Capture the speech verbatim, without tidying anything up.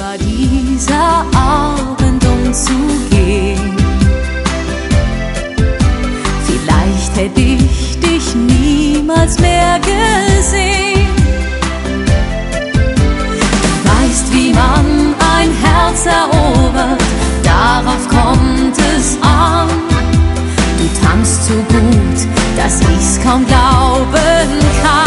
war dieser Abend umzugehen. Vielleicht hätte ich dich niemals mehr gesehen. Du weißt, wie man ein Herz erobert, darauf kommt es an. Du tanzt so gut, dass ich's kaum glauben kann.